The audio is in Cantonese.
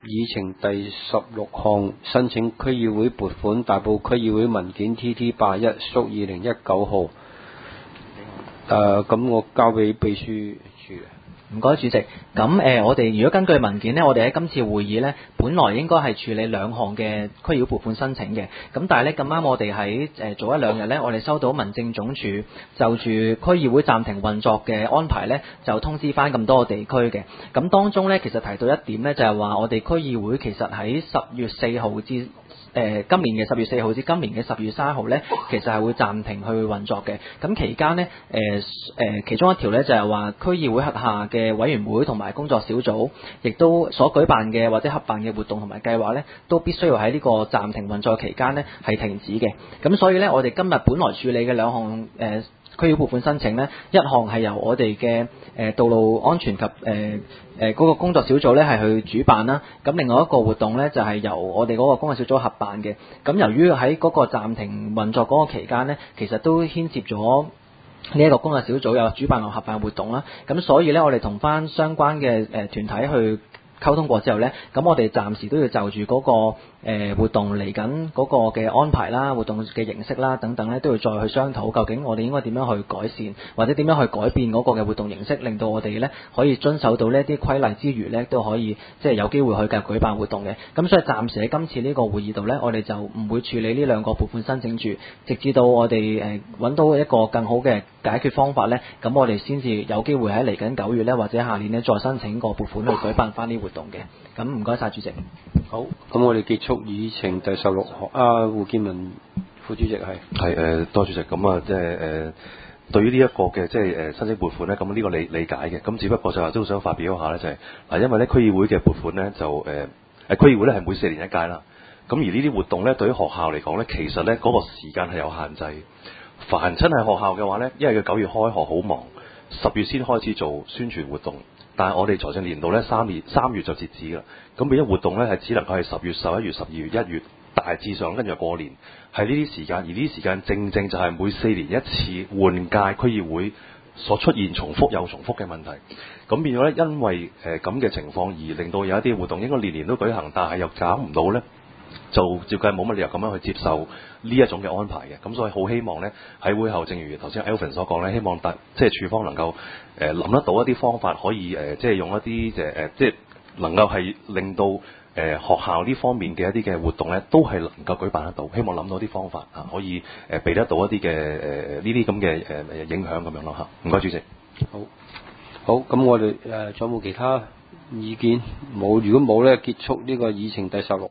議程第16項，申請區議會撥款大埔區議會文件 TT81 屬2019號。咁我交俾秘書處。 唔該，主席。咁我哋如果根據文件呢，我哋喺今次會議呢，本來應該係處理兩項嘅區議會撥款申請嘅。咁但係呢，咁啱我哋喺早一兩日呢，我哋收到民政總署就住區議會暫停運作嘅安排呢，就通知翻咁多個地區嘅。咁當中呢，其實提到一點呢，就係話我哋區議會其實喺10月4號至今年嘅10月4號至今年嘅10月3號呢，其實係會暫停去運作嘅。咁期間呢，其中一條呢，就係話區議會轄下嘅委員會同埋工作小組，亦都所舉辦嘅或者合辦嘅活動同埋計劃呢，都必須要喺呢個暫停運作期間呢係停止嘅。咁所以呢，我哋今日本來處理嘅兩項區議會撥款申請呢，一項係由我哋嘅道路安全及嗰個工作小組呢係去主辦啦。咁另外一個活動呢，就係由我哋嗰個工作小組合辦嘅。咁由於喺嗰個暫停運作嗰個期間呢，其實都牽涉咗呢一個工作小組有主辦同合辦活動啦。咁所以呢，我哋同翻相關嘅團體去溝通過之後呢，咁我哋暫時都要就住嗰個活動嚟緊嗰個嘅安排啦、活動嘅形式啦等等呢，都要再去商討，究竟我哋應該點樣去改善，或者點樣去改變嗰個嘅活動形式，令到我哋呢可以遵守到呢啲規例之餘呢，都可以即係有機會去繼續舉辦活動嘅。咁所以暫時喺今次呢個會議度呢，我哋就唔會處理呢兩個撥款申請住，直至到我哋揾到一個更好嘅解決方法呢，咁我哋先至有機會喺嚟緊9月呢，或者下年呢，再申請個撥款去舉辦翻啲活動嘅。咁唔該晒主席。 好，咁我哋結束議程第16項。胡健文副主席係多主席。咁啊，即係對於呢一個嘅即係申請撥款咧，咁呢個理解嘅。咁只不過就話都想發表一下咧，就係嗱，因為咧區議會嘅撥款咧就區議會咧係每4年一屆啦。咁而呢啲活動咧對於學校嚟講咧，其實咧嗰個時間係有限制。凡親係學校嘅話咧，因為佢9月開學好忙，10月先開始做宣傳活動。但係我哋財政年度咧3月就截止㗎啦，咁變咗活動咧係只能夠係10月、11月、12月、1月大致上跟住過年，係呢啲時間，而呢啲時間正正就係每4年一次換屆區議會所出現重複又重複嘅問題。咁變咗咧，因為咁嘅情況而令到有一啲活動應該年年都舉行，但係又搞唔到咧，就照計冇乜理由咁樣去接受呢一種嘅安排嘅。咁所以好希望咧喺會後，正如頭先 Alvin 所講咧，希望即係處方能夠諗得到一啲方法，可以即係用一啲即係能夠係令到學校呢方面嘅一啲嘅活動咧，都係能夠舉辦得到。希望諗到啲方法可以避得到一啲嘅呢啲咁嘅影響咁樣咯嚇。唔該，主席。 好，咁我哋仲有冇其他意見？冇，如果冇咧，結束呢個議程第16。